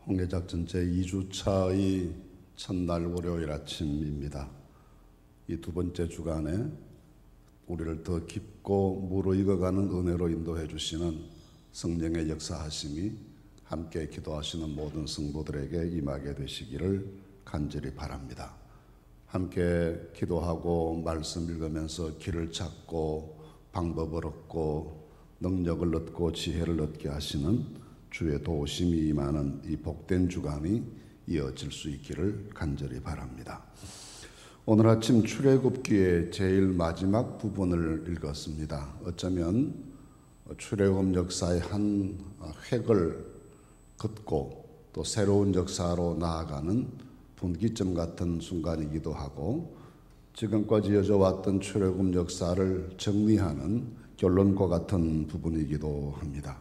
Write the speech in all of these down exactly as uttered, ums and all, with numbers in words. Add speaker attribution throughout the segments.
Speaker 1: 홍해작전 제이 주차의 첫날 월요일 아침입니다. 이 두 번째 주간에 우리를 더 깊고 무르익어가는 은혜로 인도해 주시는 성령의 역사하심이 함께 기도하시는 모든 성도들에게 임하게 되시기를 간절히 바랍니다. 함께 기도하고 말씀 읽으면서 길을 찾고 방법을 얻고 능력을 얻고 지혜를 얻게 하시는 주의 도우심이 임하는 이 복된 주간이 이어질 수 있기를 간절히 바랍니다. 오늘 아침 출애굽기의 제일 마지막 부분을 읽었습니다. 어쩌면 출애굽 역사의 한 획을 긋고 또 새로운 역사로 나아가는 분기점 같은 순간이기도 하고, 지금까지 이어져왔던 출애굽 역사를 정리하는 결론과 같은 부분이기도 합니다.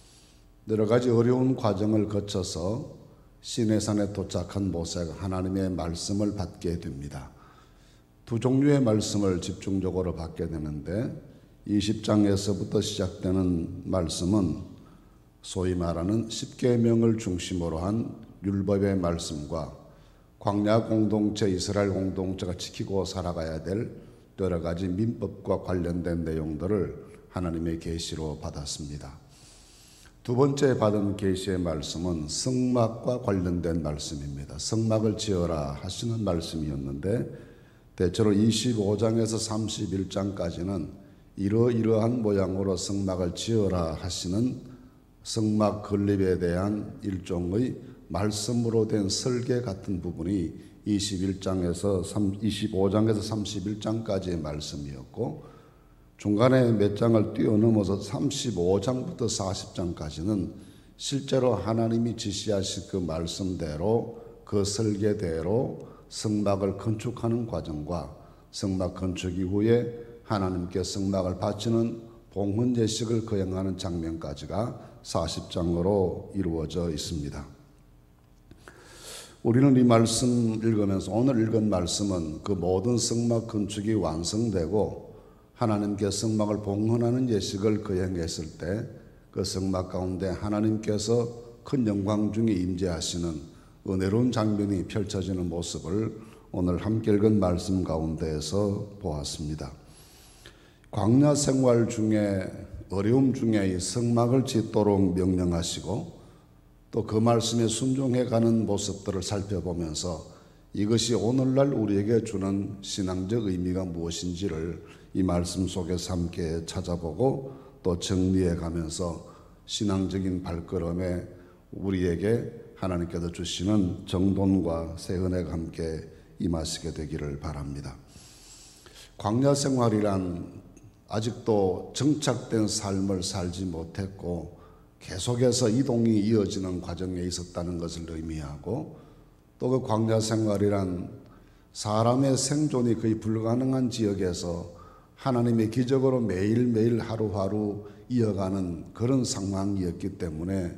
Speaker 1: 여러 가지 어려운 과정을 거쳐서 시내산에 도착한 모세가 하나님의 말씀을 받게 됩니다. 두 종류의 말씀을 집중적으로 받게 되는데, 이십 장에서부터 시작되는 말씀은 소위 말하는 십계명을 중심으로 한 율법의 말씀과 광야 공동체, 이스라엘 공동체가 지키고 살아가야 될 여러 가지 민법과 관련된 내용들을 하나님의 계시로 받았습니다. 두 번째 받은 계시의 말씀은 성막과 관련된 말씀입니다. 성막을 지어라 하시는 말씀이었는데, 대체로 이십오 장에서 삼십일 장까지는 이러이러한 모양으로 성막을 지어라 하시는 성막 건립에 대한 일종의 말씀으로 된 설계 같은 부분이 이십일 장에서 이십오 장에서 삼십일 장까지의 말씀이었고, 중간에 몇 장을 뛰어넘어서 삼십오 장부터 사십 장까지는 실제로 하나님이 지시하신 그 말씀대로 그 설계대로 성막을 건축하는 과정과 성막 건축 이후에 하나님께 성막을 바치는 봉헌 예식을 거행하는 장면까지가 사십 장으로 이루어져 있습니다. 우리는 이 말씀 읽으면서 오늘 읽은 말씀은 그 모든 성막 건축이 완성되고 하나님께 성막을 봉헌하는 예식을 거행했을 때 그 성막 가운데 하나님께서 큰 영광 중에 임재하시는 은혜로운 장면이 펼쳐지는 모습을 오늘 함께 읽은 말씀 가운데에서 보았습니다. 광야 생활 중에 어려움 중에 이 성막을 짓도록 명령하시고 또 그 말씀에 순종해가는 모습들을 살펴보면서 이것이 오늘날 우리에게 주는 신앙적 의미가 무엇인지를 이 말씀 속에서 함께 찾아보고 또 정리해가면서 신앙적인 발걸음에 우리에게 하나님께서 주시는 정돈과 새 은혜가 함께 임하시게 되기를 바랍니다. 광야 생활이란 아직도 정착된 삶을 살지 못했고 계속해서 이동이 이어지는 과정에 있었다는 것을 의미하고, 또 그 광야 생활이란 사람의 생존이 거의 불가능한 지역에서 하나님의 기적으로 매일매일 하루하루 이어가는 그런 상황이었기 때문에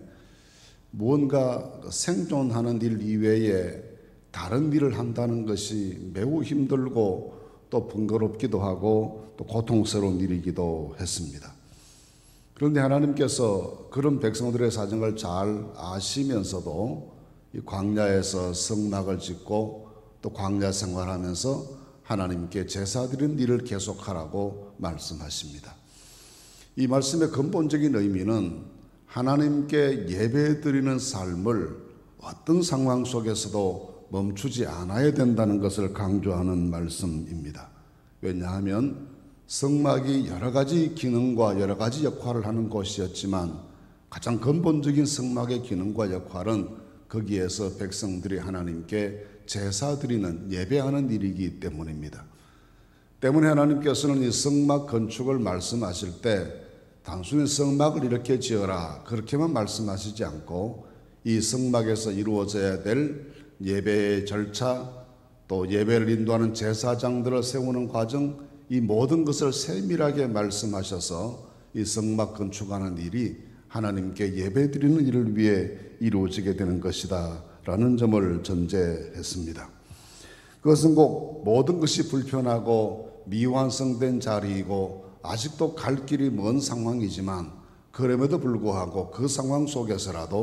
Speaker 1: 무언가 생존하는 일 이외에 다른 일을 한다는 것이 매우 힘들고 또 번거롭기도 하고 또 고통스러운 일이기도 했습니다. 그런데 하나님께서 그런 백성들의 사정을 잘 아시면서도 이 광야에서 성막을 짓고 또 광야 생활하면서 하나님께 제사 드리는 일을 계속하라고 말씀하십니다. 이 말씀의 근본적인 의미는 하나님께 예배 드리는 삶을 어떤 상황 속에서도 멈추지 않아야 된다는 것을 강조하는 말씀입니다. 왜냐하면 성막이 여러 가지 기능과 여러 가지 역할을 하는 곳이었지만 가장 근본적인 성막의 기능과 역할은 거기에서 백성들이 하나님께 제사 드리는 예배하는 일이기 때문입니다. 때문에 하나님께서는 이 성막 건축을 말씀하실 때 단순히 성막을 이렇게 지어라 그렇게만 말씀하시지 않고 이 성막에서 이루어져야 될 예배의 절차, 또 예배를 인도하는 제사장들을 세우는 과정, 이 모든 것을 세밀하게 말씀하셔서 이 성막 건축하는 일이 하나님께 예배드리는 일을 위해 이루어지게 되는 것이다 라는 점을 전제했습니다. 그것은 꼭 모든 것이 불편하고 미완성된 자리이고 아직도 갈 길이 먼 상황이지만 그럼에도 불구하고 그 상황 속에서라도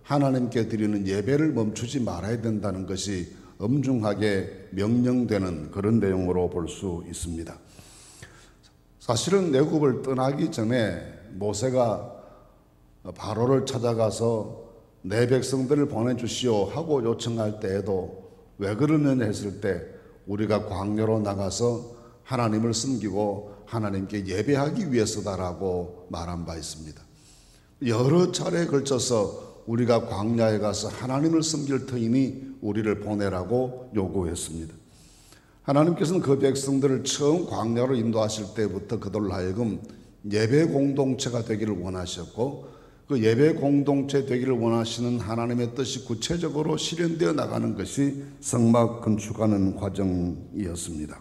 Speaker 1: 하나님께 드리는 예배를 멈추지 말아야 된다는 것이 엄중하게 명령되는 그런 내용으로 볼 수 있습니다. 사실은 애굽을 떠나기 전에 모세가 바로를 찾아가서 내 백성들을 보내주시오 하고 요청할 때에도 왜 그러느냐 했을 때 우리가 광야로 나가서 하나님을 섬기고 하나님께 예배하기 위해서다라고 말한 바 있습니다. 여러 차례에 걸쳐서 우리가 광야에 가서 하나님을 섬길 터이니 우리를 보내라고 요구했습니다. 하나님께서는 그 백성들을 처음 광야로 인도하실 때부터 그들로 하여금 예배 공동체가 되기를 원하셨고 그 예배 공동체 되기를 원하시는 하나님의 뜻이 구체적으로 실현되어 나가는 것이 성막 건축하는 과정이었습니다.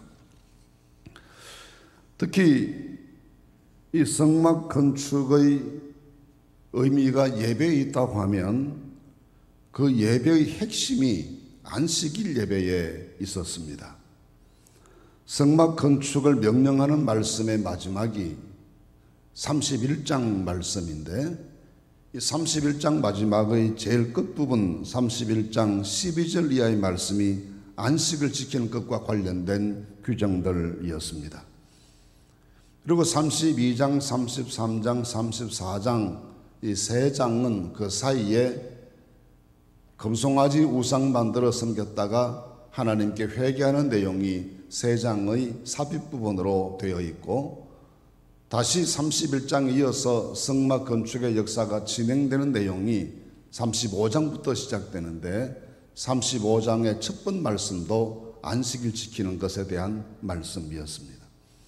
Speaker 1: 특히 이 성막 건축의 의미가 예배에 있다고 하면 그 예배의 핵심이 안식일 예배에 있었습니다. 성막 건축을 명령하는 말씀의 마지막이 삼십일 장 말씀인데 이 삼십일 장 마지막의 제일 끝부분 삼십일 장 십이 절 이하의 말씀이 안식을 지키는 것과 관련된 규정들이었습니다. 그리고 삼십이 장, 삼십삼 장, 삼십사 장 이 세 장은 그 사이에 금송아지 우상 만들어 섬겼다가 하나님께 회개하는 내용이 세 장의 삽입 부분으로 되어 있고 다시 삼십일 장에 이어서 성막 건축의 역사가 진행되는 내용이 삼십오 장부터 시작되는데 삼십오 장의 첫 번 말씀도 안식일 지키는 것에 대한 말씀이었습니다.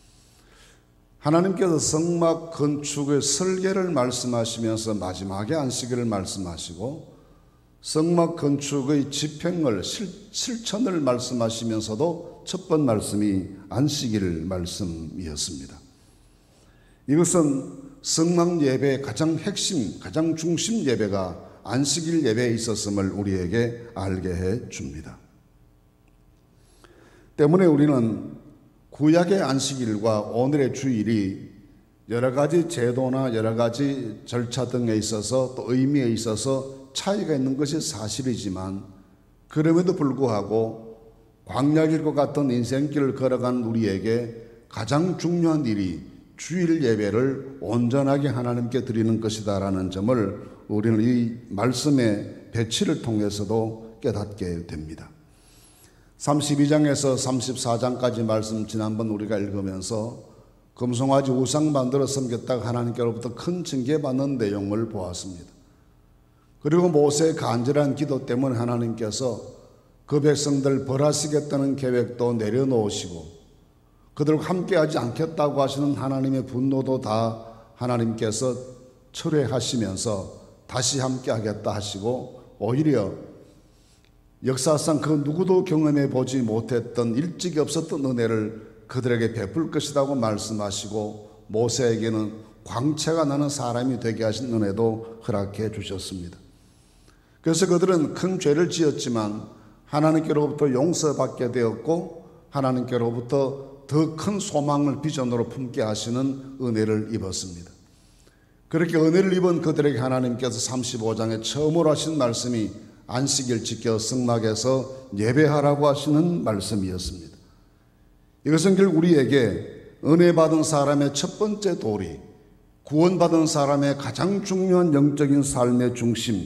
Speaker 1: 하나님께서 성막 건축의 설계를 말씀하시면서 마지막에 안식일을 말씀하시고 성막 건축의 집행을 실, 실천을 말씀하시면서도 첫 번 말씀이 안식일 말씀이었습니다. 이것은 성막 예배의 가장 핵심, 가장 중심 예배가 안식일 예배에 있었음을 우리에게 알게 해 줍니다. 때문에 우리는 구약의 안식일과 오늘의 주일이 여러 가지 제도나 여러 가지 절차 등에 있어서 또 의미에 있어서 차이가 있는 것이 사실이지만 그럼에도 불구하고 광야길과 같은 인생길을 걸어간 우리에게 가장 중요한 일이 주일 예배를 온전하게 하나님께 드리는 것이다라는 점을 우리는 이 말씀의 배치를 통해서도 깨닫게 됩니다. 삼십이 장에서 삼십사 장까지 말씀 지난번 우리가 읽으면서 금송아지 우상 만들어 섬겼다가 하나님께로부터 큰 징계받는 내용을 보았습니다. 그리고 모세의 간절한 기도 때문에 하나님께서 그 백성들 벌하시겠다는 계획도 내려놓으시고 그들과 함께하지 않겠다고 하시는 하나님의 분노도 다 하나님께서 철회하시면서 다시 함께하겠다 하시고 오히려 역사상 그 누구도 경험해 보지 못했던 일찍이 없었던 은혜를 그들에게 베풀 것이라고 말씀하시고 모세에게는 광채가 나는 사람이 되게 하신 은혜도 허락해 주셨습니다. 그래서 그들은 큰 죄를 지었지만 하나님께로부터 용서받게 되었고 하나님께로부터 더 큰 소망을 비전으로 품게 하시는 은혜를 입었습니다. 그렇게 은혜를 입은 그들에게 하나님께서 삼십오 장에 처음으로 하신 말씀이 안식일 지켜 성막에서 예배하라고 하시는 말씀이었습니다. 이것은 결국 우리에게 은혜 받은 사람의 첫 번째 도리, 구원받은 사람의 가장 중요한 영적인 삶의 중심,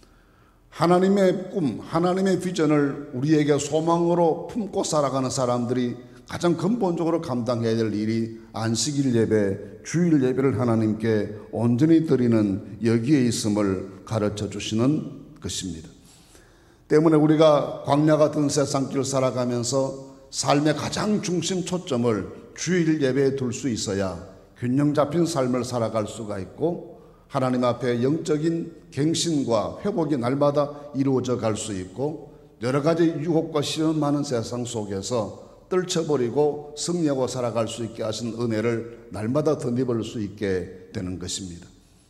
Speaker 1: 하나님의 꿈, 하나님의 비전을 우리에게 소망으로 품고 살아가는 사람들이 가장 근본적으로 감당해야 될 일이 안식일 예배, 주일 예배를 하나님께 온전히 드리는 여기에 있음을 가르쳐 주시는 것입니다. 때문에 우리가 광야 같은 세상길을 살아가면서 삶의 가장 중심 초점을 주일 예배에 둘 수 있어야 균형 잡힌 삶을 살아갈 수가 있고 하나님 앞에 영적인 갱신과 회복이 날마다 이루어져 갈 수 있고 여러 가지 유혹과 시험 많은 세상 속에서 떨쳐버리고 승리하고 살아갈 수 있게 하신 은혜를 날마다 덧입을 수 있게 되는 것입니다.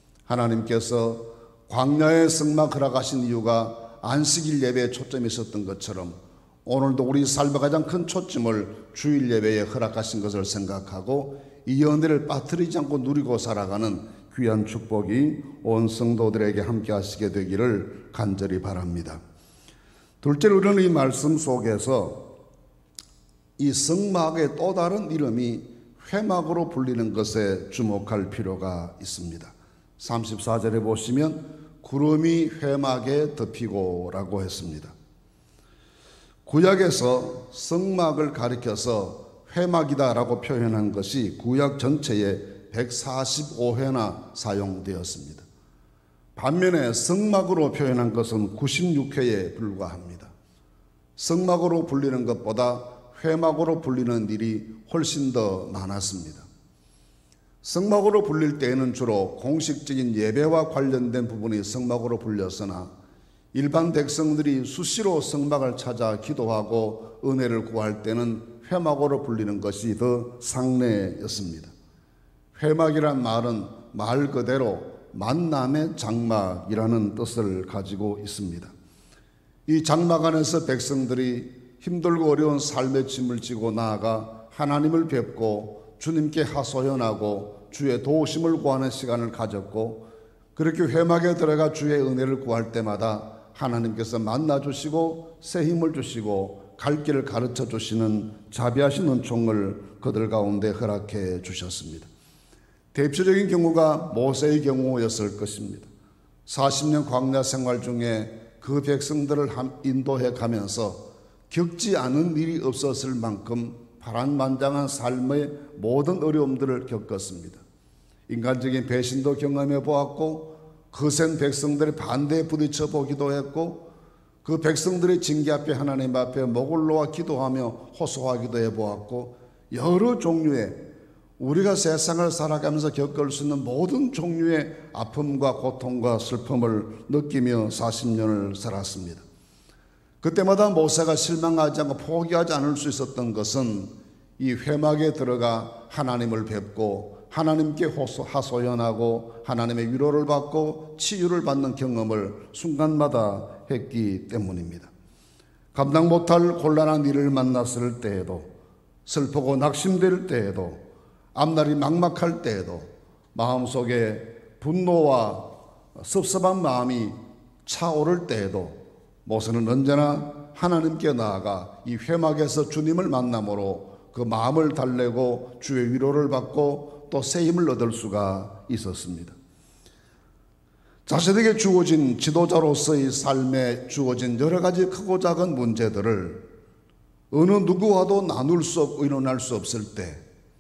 Speaker 1: 하나님께서 광야의 성막 허락하신 이유가 안식일 예배에 초점이 있었던 것처럼 오늘도 우리 삶의 가장 큰 초점을 주일 예배에 허락하신 것을 생각하고 이 은혜를 빠뜨리지 않고 누리고 살아가는 귀한 축복이 온 성도들에게 함께 하시게 되기를 간절히 바랍니다. 둘째로 우리는 이 말씀 속에서 이 성막의 또 다른 이름이 회막으로 불리는 것에 주목할 필요가 있습니다. 삼십사 절에 보시면 구름이 회막에 덮이고 라고 했습니다. 구약에서 성막을 가리켜서 회막이다 라고 표현한 것이 구약 전체에 백사십오 회나 사용되었습니다. 반면에 성막으로 표현한 것은 구십육 회에 불과합니다. 성막으로 불리는 것보다 회막으로 불리는 일이 훨씬 더 많았습니다. 성막으로 불릴 때에는 주로 공식적인 예배와 관련된 부분이 성막으로 불렸으나 일반 백성들이 수시로 성막을 찾아 기도하고 은혜를 구할 때는 회막으로 불리는 것이 더 상례였습니다. 회막이란 말은 말 그대로 만남의 장막이라는 뜻을 가지고 있습니다. 이 장막 안에서 백성들이 힘들고 어려운 삶의 짐을 지고 나아가 하나님을 뵙고 주님께 하소연하고 주의 도우심을 구하는 시간을 가졌고, 그렇게 회막에 들어가 주의 은혜를 구할 때마다 하나님께서 만나주시고 새 힘을 주시고 갈 길을 가르쳐 주시는 자비하신 은총을 그들 가운데 허락해 주셨습니다. 대표적인 경우가 모세의 경우였을 것입니다. 사십 년 광야 생활 중에 그 백성들을 인도해 가면서 겪지 않은 일이 없었을 만큼 파란만장한 삶의 모든 어려움들을 겪었습니다. 인간적인 배신도 경험해 보았고, 거센 백성들의 반대에 부딪혀 보기도 했고, 그 백성들의 징계 앞에 하나님 앞에 목을 놓아 기도하며 호소하기도 해 보았고, 여러 종류의 우리가 세상을 살아가면서 겪을 수 있는 모든 종류의 아픔과 고통과 슬픔을 느끼며 사십 년을 살았습니다. 그때마다 모세가 실망하지 않고 포기하지 않을 수 있었던 것은 이 회막에 들어가 하나님을 뵙고 하나님께 호소, 하소연하고 하나님의 위로를 받고 치유를 받는 경험을 순간마다 했기 때문입니다. 감당 못할 곤란한 일을 만났을 때에도, 슬프고 낙심될 때에도, 앞날이 막막할 때에도, 마음속에 분노와 섭섭한 마음이 차오를 때에도 모세는 언제나 하나님께 나아가 이 회막에서 주님을 만남으로 그 마음을 달래고 주의 위로를 받고 또 새 힘을 얻을 수가 있었습니다. 자신에게 주어진 지도자로서의 삶에 주어진 여러 가지 크고 작은 문제들을 어느 누구와도 나눌 수 없고 의논할 수 없을 때,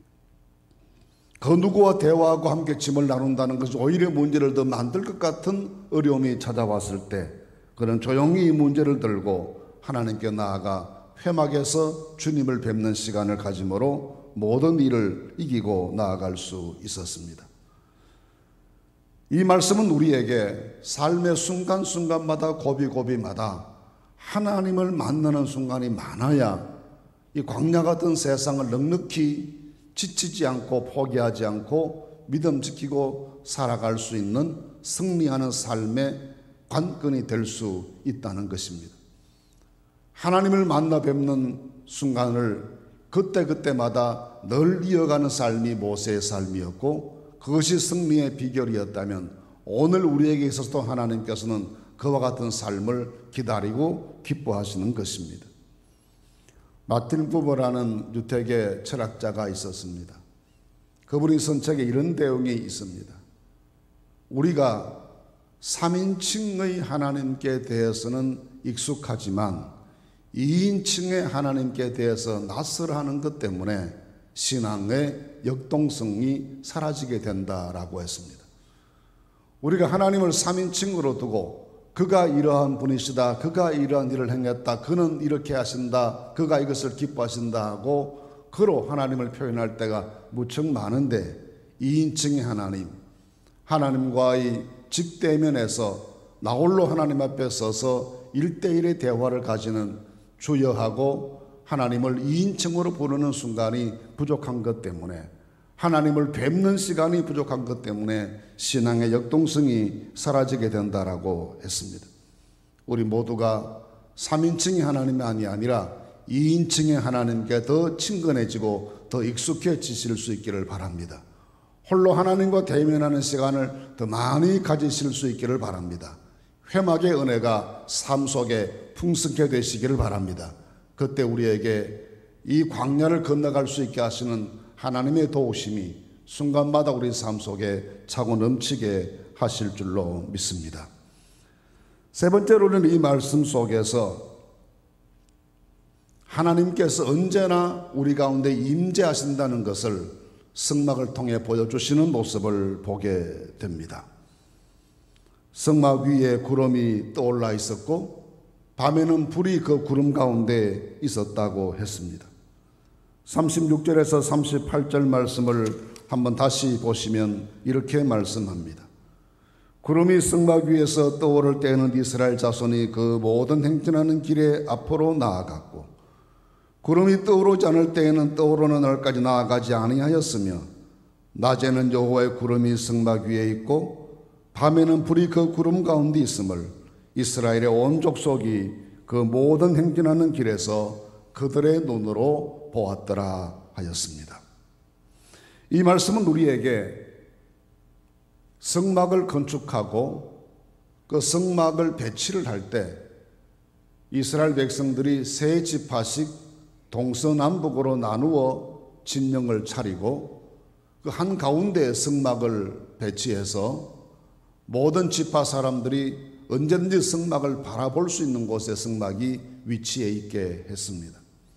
Speaker 1: 그 누구와 대화하고 함께 짐을 나눈다는 것이 오히려 문제를 더 만들 것 같은 어려움이 찾아왔을 때, 그는 조용히 이 문제를 들고 하나님께 나아가 회막에서 주님을 뵙는 시간을 가짐으로 모든 일을 이기고 나아갈 수 있었습니다. 이 말씀은 우리에게 삶의 순간순간마다 고비고비마다 하나님을 만나는 순간이 많아야 이 광야 같은 세상을 넉넉히 지치지 않고 포기하지 않고 믿음 지키고 살아갈 수 있는 승리하는 삶의 관건이 될 수 있다는 것입니다. 하나님을 만나 뵙는 순간을 그때그때마다 늘 이어가는 삶이 모세의 삶이었고, 그것이 승리의 비결이었다면 오늘 우리에게 있어서도 하나님께서는 그와 같은 삶을 기다리고 기뻐하시는 것입니다. 마틴 부버라는 유택의 철학자가 있었습니다. 그분이 쓴 책에 이런 내용이 있습니다. 우리가 삼인칭의 하나님께 대해서는 익숙하지만 이인칭의 하나님께 대해서 낯설어하는 것 때문에 신앙의 역동성이 사라지게 된다라고 했습니다. 우리가 하나님을 삼인칭으로 두고 그가 이러한 분이시다, 그가 이러한 일을 행했다, 그는 이렇게 하신다, 그가 이것을 기뻐하신다 하고 그로 하나님을 표현할 때가 무척 많은데, 이인칭의 하나님, 하나님과의 직대면에서 나홀로 하나님 앞에 서서 일대일의 대화를 가지는 주여하고 하나님을 이인칭으로 부르는 순간이 부족한 것 때문에, 하나님을 뵙는 시간이 부족한 것 때문에 신앙의 역동성이 사라지게 된다라고 했습니다. 우리 모두가 삼인칭의 하나님이 아니라 이인칭의 하나님께 더 친근해지고 더 익숙해지실 수 있기를 바랍니다. 홀로 하나님과 대면하는 시간을 더 많이 가지실 수 있기를 바랍니다. 회막의 은혜가 삶 속에 풍성케 되시기를 바랍니다. 그때 우리에게 이 광야를 건너갈 수 있게 하시는 하나님의 도우심이 순간마다 우리 삶 속에 차고 넘치게 하실 줄로 믿습니다. 세 번째로는 이 말씀 속에서 하나님께서 언제나 우리 가운데 임재하신다는 것을 성막을 통해 보여주시는 모습을 보게 됩니다. 성막 위에 구름이 떠올라 있었고 밤에는 불이 그 구름 가운데 있었다고 했습니다. 삼십육 절에서 삼십팔 절 말씀을 한번 다시 보시면 이렇게 말씀합니다. 구름이 성막 위에서 떠오를 때에는 이스라엘 자손이 그 모든 행진하는 길에 앞으로 나아갔고 구름이 떠오르지 않을 때에는 떠오르는 날까지 나아가지 아니하였으며 낮에는 여호와의 구름이 성막 위에 있고 밤에는 불이 그 구름 가운데 있음을 이스라엘의 온 족속이 그 모든 행진하는 길에서 그들의 눈으로 보았더라 하였습니다. 이 말씀은 우리에게 성막을 건축하고 그 성막을 배치를 할 때 이스라엘 백성들이 세 지파씩 동서남북으로 나누어 진영을 차리고 그 한가운데에 성막을 배치해서 모든 지파 사람들이 언제든지 성막을 바라볼 수 있는 곳에 성막이 위치해 있게 했습니다.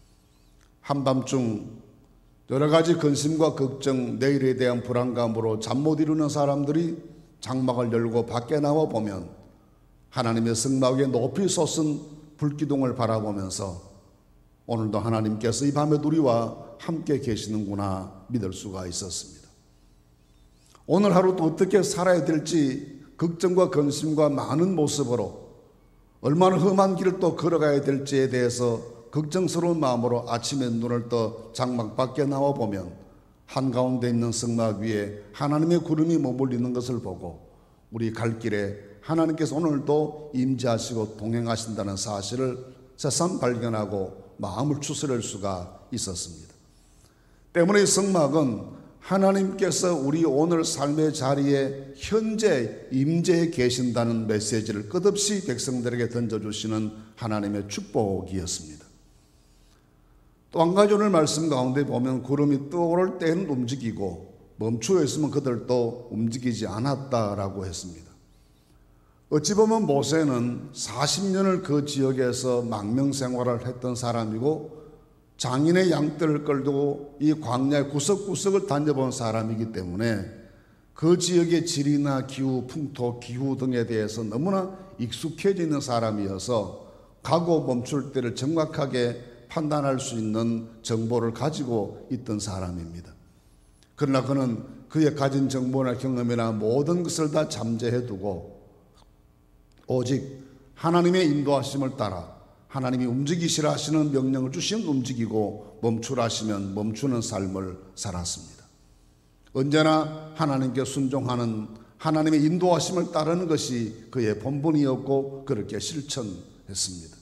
Speaker 1: 한밤중 여러 가지 근심과 걱정, 내일에 대한 불안감으로 잠 못 이루는 사람들이 장막을 열고 밖에 나와 보면 하나님의 성막 위에 높이 솟은 불기둥을 바라보면서 오늘도 하나님께서 이 밤에 우리와 함께 계시는구나 믿을 수가 있었습니다. 오늘 하루도 어떻게 살아야 될지 걱정과 근심과 많은 모습으로 얼마나 험한 길을 또 걸어가야 될지에 대해서 걱정스러운 마음으로 아침에 눈을 떠 장막 밖에 나와 보면 한가운데 있는 성막 위에 하나님의 구름이 머물리는 것을 보고 우리 갈 길에 하나님께서 오늘도 임재하시고 동행하신다는 사실을 새삼 발견하고 마음을 추스릴 수가 있었습니다. 때문에 이 성막은 하나님께서 우리 오늘 삶의 자리에 현재 임재해 계신다는 메시지를 끝없이 백성들에게 던져주시는 하나님의 축복이었습니다. 또 한 가지 오늘 말씀 가운데 보면 구름이 떠오를 때는 움직이고 멈추어 있으면 그들도 움직이지 않았다라고 했습니다. 어찌 보면 모세는 사십 년을 그 지역에서 망명 생활을 했던 사람이고 장인의 양떼를 끌고 이 광야의 구석구석을 다녀본 사람이기 때문에 그 지역의 지리나 기후, 풍토, 기후 등에 대해서 너무나 익숙해져 있는 사람이어서 가고 멈출 때를 정확하게 판단할 수 있는 정보를 가지고 있던 사람입니다. 그러나 그는 그의 가진 정보나 경험이나 모든 것을 다 잠재해두고 오직 하나님의 인도하심을 따라 하나님이 움직이시라 하시는 명령을 주시면 움직이고 멈추라 하시면 멈추는 삶을 살았습니다. 언제나 하나님께 순종하는 하나님의 인도하심을 따르는 것이 그의 본분이었고 그렇게 실천했습니다.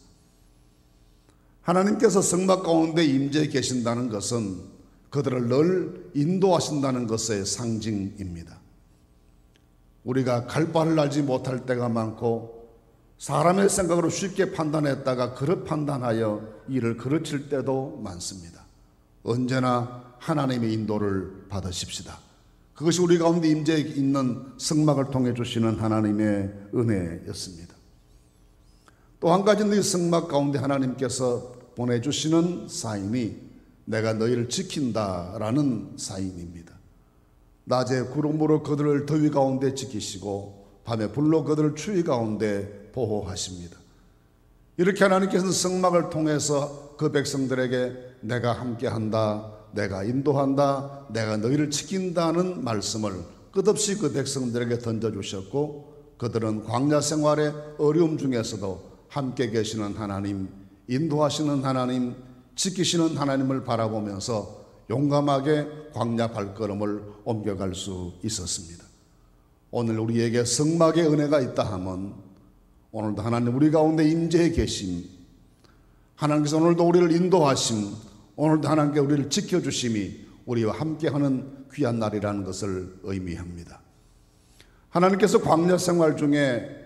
Speaker 1: 하나님께서 성막 가운데 임재해 계신다는 것은 그들을 늘 인도하신다는 것의 상징입니다. 우리가 갈 바를 알지 못할 때가 많고 사람의 생각으로 쉽게 판단했다가 그릇 판단하여 일을 그르칠 때도 많습니다. 언제나 하나님의 인도를 받으십시다. 그것이 우리 가운데 임재해 있는 성막을 통해 주시는 하나님의 은혜였습니다. 또 한 가지는 이 성막 가운데 하나님께서 보내주시는 사인이 내가 너희를 지킨다라는 사인입니다. 낮에 구름으로 그들을 더위 가운데 지키시고 밤에 불로 그들을 추위 가운데 보호하십니다. 이렇게 하나님께서는 성막을 통해서 그 백성들에게 내가 함께한다, 내가 인도한다, 내가 너희를 지킨다는 말씀을 끝없이 그 백성들에게 던져주셨고 그들은 광야 생활의 어려움 중에서도 함께 계시는 하나님, 인도하시는 하나님, 지키시는 하나님을 바라보면서 용감하게 광야 발걸음을 옮겨갈 수 있었습니다. 오늘 우리에게 성막의 은혜가 있다 하면 오늘도 하나님 우리 가운데 임재해 계심, 하나님께서 오늘도 우리를 인도하심, 오늘도 하나님께 우리를 지켜주심이 우리와 함께하는 귀한 날이라는 것을 의미합니다. 하나님께서 광야 생활 중에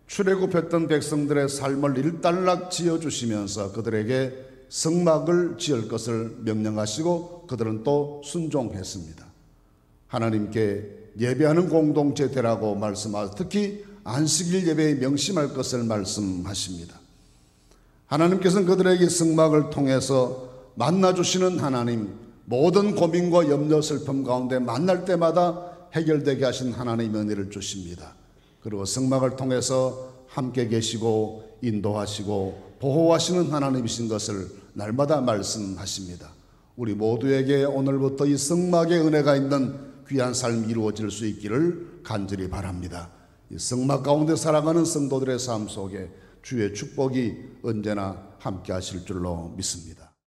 Speaker 1: 출애굽했던 백성들의 삶을 일단락 지어주시면서 그들에게 성막을 지을 것을 명령하시고 그들은 또 순종했습니다. 하나님께 예배하는 공동체 되라고 말씀하시고 특히 안식일 예배에 명심할 것을 말씀하십니다. 하나님께서는 그들에게 성막을 통해서 만나주시는 하나님, 모든 고민과 염려 슬픔 가운데 만날 때마다 해결되게 하신 하나님의 은혜를 주십니다. 그리고 성막을 통해서 함께 계시고 인도하시고 보호하시는 하나님이신 것을 날마다 말씀하십니다. 우리 모두에게 오늘부터 이 성막의 은혜가 있는 귀한 삶이 이루어질 수 있기를 간절히 바랍니다. 이 성막 가운데 살아가는 성도들의 삶 속에 주의 축복이 언제나 함께 하실 줄로 믿습니다.